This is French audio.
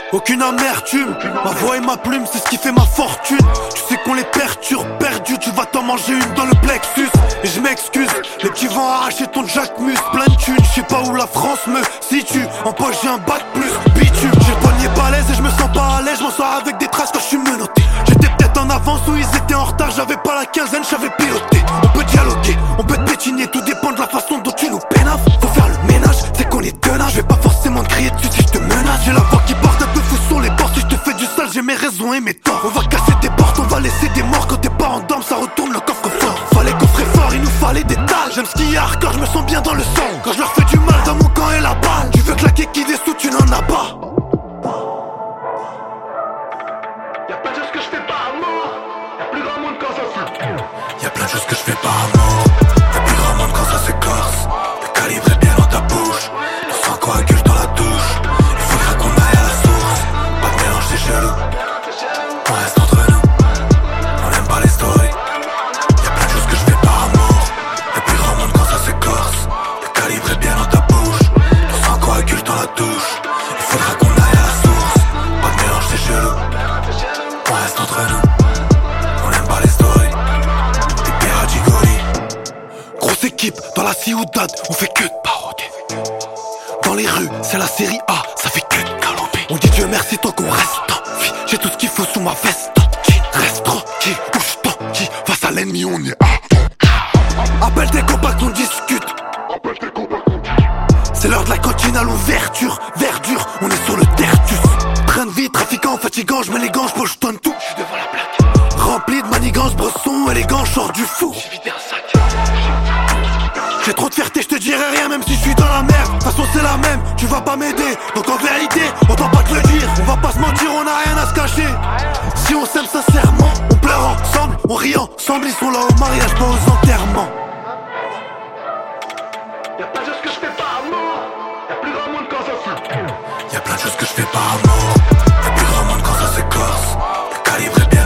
Aucune amertume, ma voix et ma plume, c'est ce qui fait ma fortune. Tu sais qu'on les perturbe, perdu, tu vas t'en manger une dans le plexus. Et je m'excuse, les petits vont arracher ton Jackmus. Plein de thunes, je sais pas où la France me situe. En poche j'ai un bac plus bitume. J'ai le poignet balèze et je me sens pas à l'aise. Je m'en sors avec des traces quand je suis menotté. J'étais peut-être en avance ou ils étaient en retard. J'avais pas la quinzaine, j'avais piloté. On peut dialoguer, on peut te pétiner. Tout dépend de la façon dont tu nous pénaves. Faut faire le ménage, c'est qu'on est tenace. Je vais pas forcément te crier dessus si je te menace. J'ai la voix qui porte un peu fou sur les bords. Si je te fais du sale, j'ai mes raisons et mes torts. On va casser des portes, on va laisser des morts. Quand t'es pas en dorme, ça retourne le coffre-fort. Fallait coffrer fort, il nous fallait des dalles. J'aime ce qu'il y a hardcore, je me sens bien dans le sang. Quand je leur fais du mal dans mon camp et la balle. Tu veux claquer qui des sous, tu n'en as pas. Y'a plein de choses que je fais pas à mort. Y'a plus grand monde quand ça se. Y'a plein de choses que je fais pas à mort. Y'a plus grand monde quand ça s'écorce. Le calibre est bien dans ta bouche. Le sang coagule dans la douche. Il faudra qu'on aille à la source. Pas de mélange, c'est chelou. On reste entre nous. On aime pas les stories. Y'a plein de choses que je fais pas à mort. Y'a plus grand monde quand ça s'écorce. Le calibre est bien dans ta bouche. Le sang coagule dans la douche. Il faudra qu'on aille à la source. Pas de mélange, c'est chelou. On reste entre nous. On aime pas les stories. Des pirates gigolis. Grosse équipe dans la ciudad. On fait que de parodier. Dans les rues, c'est la série A. Ça fait que de galamber. On dit Dieu merci tant qu'on reste en vie. J'ai tout ce qu'il faut sous ma veste. Reste tranquille, bouge tranquille. Face à l'ennemi, on est appelle tes copains qu'on discute. C'est l'heure de la cantine à l'ouverture. Verdure, on est sur le tertus. Train de vie, trafiquant, fatigant. Je mets les gants, je pochetonne tout. Je suis devant la plaque. Rempli de manigances, bresson, élégant, je sors du fou. J'ai vidé un sac. J'ai trop de fierté, je te dirai rien même si je suis dans la merde. De toute façon c'est la même, tu vas pas m'aider. Donc en vérité, autant pas te le dire. On va pas se mentir, on a rien à se cacher. Si on s'aime sincèrement, on pleure ensemble, on rit ensemble. Ils sont là au mariage, pas aux enterrements. Y'a plein de choses que je fais pas à mort. Y'a plus grand monde quand ça se. Y'a plein de choses que je fais pas à mort. Y'a plus grand monde quand ça s'écorce. Le calibre est bien